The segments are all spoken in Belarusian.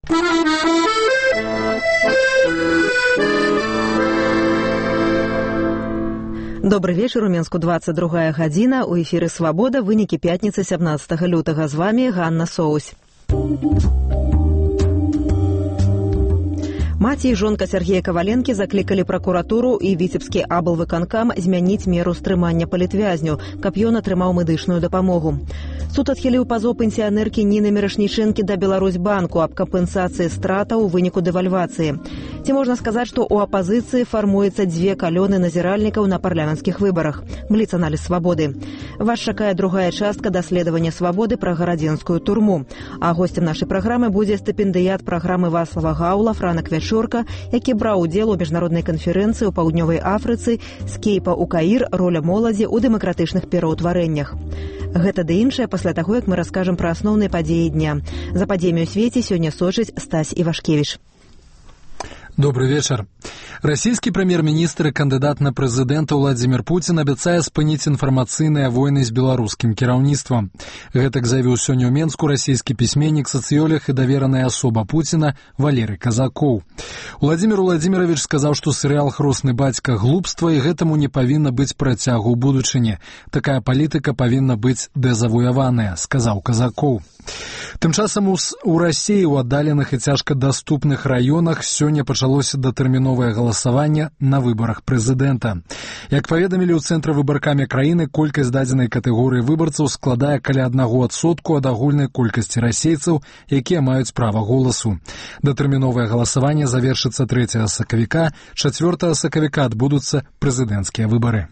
Добрый вечер, у Менску 22 гадзіна, у эфіры «Свабода», вынікі пятніцы 17 лютага. З вами Ганна Соусь. Маці і жонка Сергея Каваленкі заклікалі пракуратуру і віцебскі аблвыканкам змяніць меру стрымання палітвязню, каб ён атрымаў медычную дапамогу. Суд адхіліў пазоў пенсіянеркі Ніны Мірошнічэнкі да Беларусьбанку аб кампенсацыі стратаў у выніку дэвальвацыі. Ці можна сказаць, што ў апазіцыі фармуецца дзве калёны назіральнікаў на парламенцкіх выбарах. Бліц-аналіз «Свабоды». Вас чакае другая частка даследавання «Свабоды» пра гарадзенскую турму. А госцем нашай праграмы будзе стыпендыят праграмы Вацлава Гаула Франак Вячорка, які браў удзел у міжнароднай канферэнцыі ў Паўднёвай Афрыцы з Кейпа ў Каір «Роля моладзі ў дэмакратычных пераўтварэннях». Гэта ды іншае пасля таго, як мы раскажам пра асноўныя падзеі дня. За падзеямі ў свеце сёння сочыць Стась Івашкевіч. Добрый вечер. Российский премьер-министр и кандидат на президента Владимир Путин абяцае спыніць інфармацыйныя войны з беларускім кіраўніцтвам. Гэтак заявіў сёння ў Менску расійскі пісьменнік, сацыёлог і давераная асоба Путина Валерий Казакоў. Владимир Владимирович сказаў, што серыял «Хросны бацька» глупства, і гэтаму не павінна быць працягу ў будучыні. Такая палітыка павінна быць дэзавуяваная, сказаў Казакоў. Тым часам у Расіі ў аддаленых і цяжка даступных раёнах сёння пачалося датэрміновае галасаванне на выбарах прэзідэнта. Як паведамілі ў цэнтры выбаркамі краіны, колькасць дадзенай катэгорыі выбарцаў складае каля 1% ад агульнай колькасці расейцаў, якія маюць права голасу. Датэрміновае галасаванне завершыцца 3 сакавіка, 4 сакавіка адбудуцца прэзідэнцкія выбары.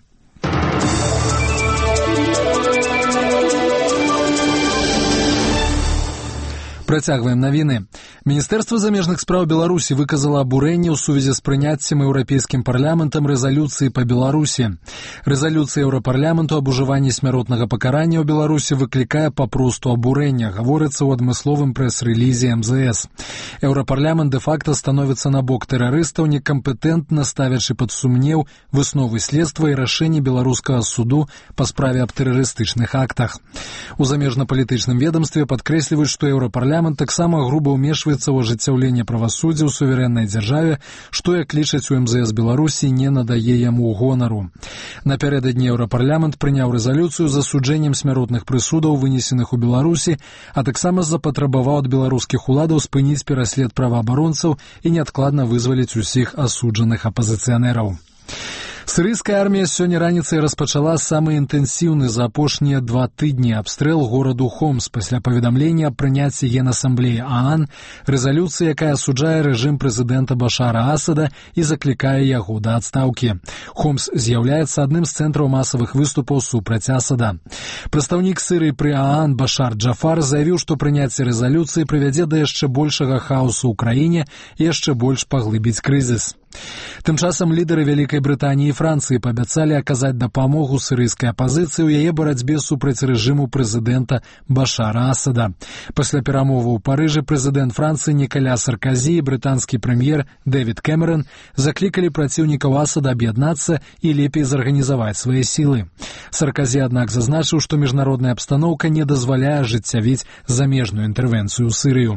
Працягваем навіны. Міністэрства замежных спраў Беларусі выказала абурэнне ў сувязі з прыняццем еўрапейскім парламентам рэзалюцыі па Беларусі. Рэзалюцыя Еўрапарламенту аб ужыванні смяротнага пакарання ў Беларусі выклікае папросту абурэнне, гаворыцца ў адмысловым прэс-рэлізе МЗС. Еўрапарламент дэ-факта становіцца на бок тэрарыстаў, некампетэнтна ставячы пад сумнеў высновы следства і рашэнні беларускага суду па справе аб тэрарыстычных актах. У замежна-палітычным ведамстве падкрэсліваюць, што Еўрапарламент таксама груба ўмешваецца ў ажыццяўленне правасуддзя ў суверэннай дзяржаве, што, як лічаць у МЗС Беларусі, не надае яму гонару. Напярэдадні Еўрапарламент прыняў рэзалюцыю з засуджэннем смяротных прысудаў, вынесеных у Беларусі, а таксама запатрабаваў ад беларускіх уладаў спыніць пераслед праваабаронцаў і неадкладна вызваліць усіх асуджаных апазіцыянераў. Сірыйская армія сёння раніцай распачала самы інтэнсіўны за апошнія 2 тыдні абстрэл гораду Хомс пасля паведамлення аб прыняцці Генасамблеі ААН рэзалюцыі, якая асуджае рэжым прэзідэнта Башара Асада і заклікае яго да адстаўкі. Хомс з'яўляецца адным з цэнтраў масавых выступаў супраць Асада. Прадстаўнік Сірыі пры ААН Башар Джафар заявіў, што прыняцце рэзалюцыі прывядзе да яшчэ большага хаосу ў краіне і яшчэ больш паглыбіць крызіс. Тым часам лідары Вялікай Брытаніі і Францыі паабяцалі аказаць дапамогу сірыйскай апазіцыі ў яе барацьбе супраць рэжыму прэзідэнта Башара Асада. Пасля перамоваў у Парыжы прэзідэнт Францыі Нікаля Сарказі і брытанскі прэм'ер Дэвід Кэмерон заклікалі праціўнікаў Асада аб'яднацца і лепей зарганізаваць свае сілы. Сарказі, аднак, зазначыў, што міжнародная абстаноўка не дазваляе ажыццявіць замежную інтэрвенцыю ў Сірыю.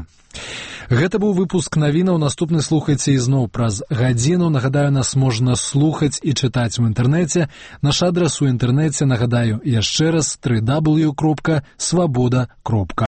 Гэта быў выпуск навінаў. Наступны слухайце ізноў праз гадзіну. Нагадаю, нас можна слухаць і чытаць у інтэрнэце. Наш адрас у інтэрнэце, нагадаю, яшчэ раз, www.swaboda.org.